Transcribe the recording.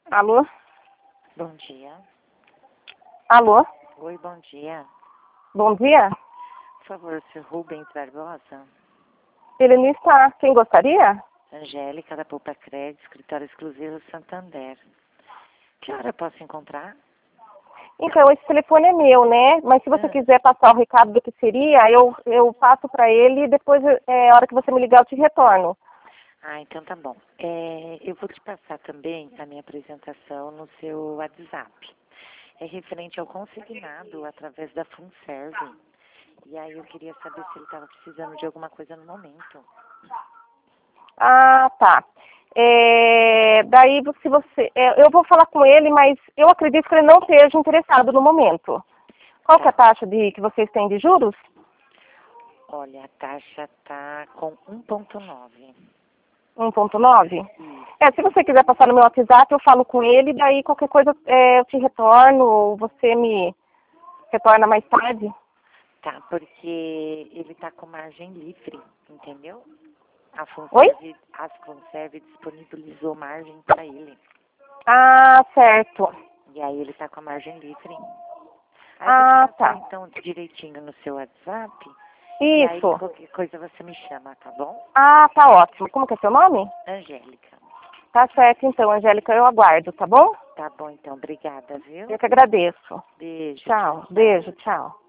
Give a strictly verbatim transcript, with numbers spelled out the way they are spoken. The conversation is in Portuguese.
Alô? Bom dia. Alô? Oi, bom dia. Bom dia? Por favor, senhor Rubens Barbosa? Ele não está. Quem gostaria? Angélica, da Poupa Crédito, Escritório Exclusivo Santander. Que hora eu posso encontrar? Então, esse telefone é meu, né? Mas se você Ah, quiser passar o recado do que seria, eu, eu passo para ele e depois, é, a hora que você me ligar, eu te retorno. ah, então tá bom. É, eu vou te passar também a minha apresentação no seu WhatsApp. É referente ao consignado através da FunServe. E aí eu queria saber se ele estava precisando de alguma coisa no momento. Ah, tá. É, daí, se você... é, eu vou falar com ele, mas eu acredito que ele não esteja interessado no momento. Qual que é a Tá. taxa de, que vocês têm de juros? Olha, a taxa tá com um ponto nove. um ponto nove? Isso. É, se você quiser passar no meu WhatsApp, eu falo com ele, daí qualquer coisa é, eu te retorno, ou você me retorna mais tarde. Tá, porque ele tá com margem livre, entendeu? A Oi? FunServe, a FunServe disponibilizou margem para ele. Ah, certo. E aí ele tá com a margem livre. Aí eu vou te Ah, passar tá. então direitinho no seu WhatsApp. E aí Isso. qualquer coisa você me chama, tá bom? Ah, tá ótimo. Como que é seu nome? Angélica. Tá certo, então, Angélica, eu aguardo, tá bom? Tá bom então, obrigada, viu? Eu que agradeço. Beijo, tchau, Tchau. tchau. Beijo, tchau.